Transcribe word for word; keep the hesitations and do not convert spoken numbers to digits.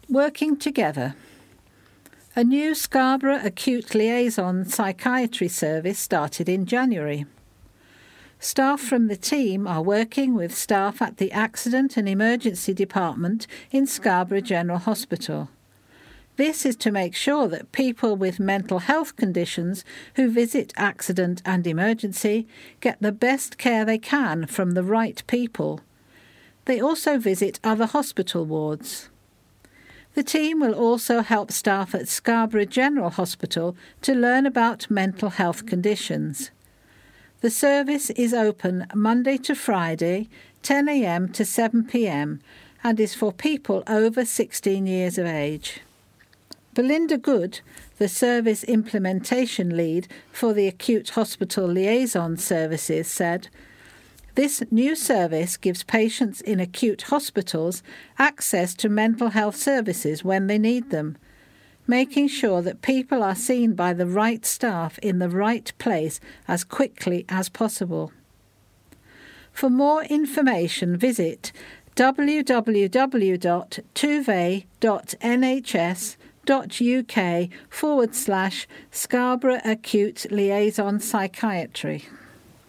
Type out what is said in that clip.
Working together. A new Scarborough Acute Liaison Psychiatry service started in January. Staff from the team are working with staff at the Accident and Emergency Department in Scarborough General Hospital. This is to make sure that people with mental health conditions who visit accident and emergency get the best care they can from the right people. They also visit other hospital wards. The team will also help staff at Scarborough General Hospital to learn about mental health conditions. The service is open Monday to Friday, ten a m to seven p m, and is for people over sixteen years of age. Belinda Good, the service implementation lead for the Acute Hospital Liaison Services, said, "This new service gives patients in acute hospitals access to mental health services when they need them, making sure that people are seen by the right staff in the right place as quickly as possible." For more information, visit w w w dot tuve dot n h s dot u k forward slash Scarborough Acute Liaison Psychiatry.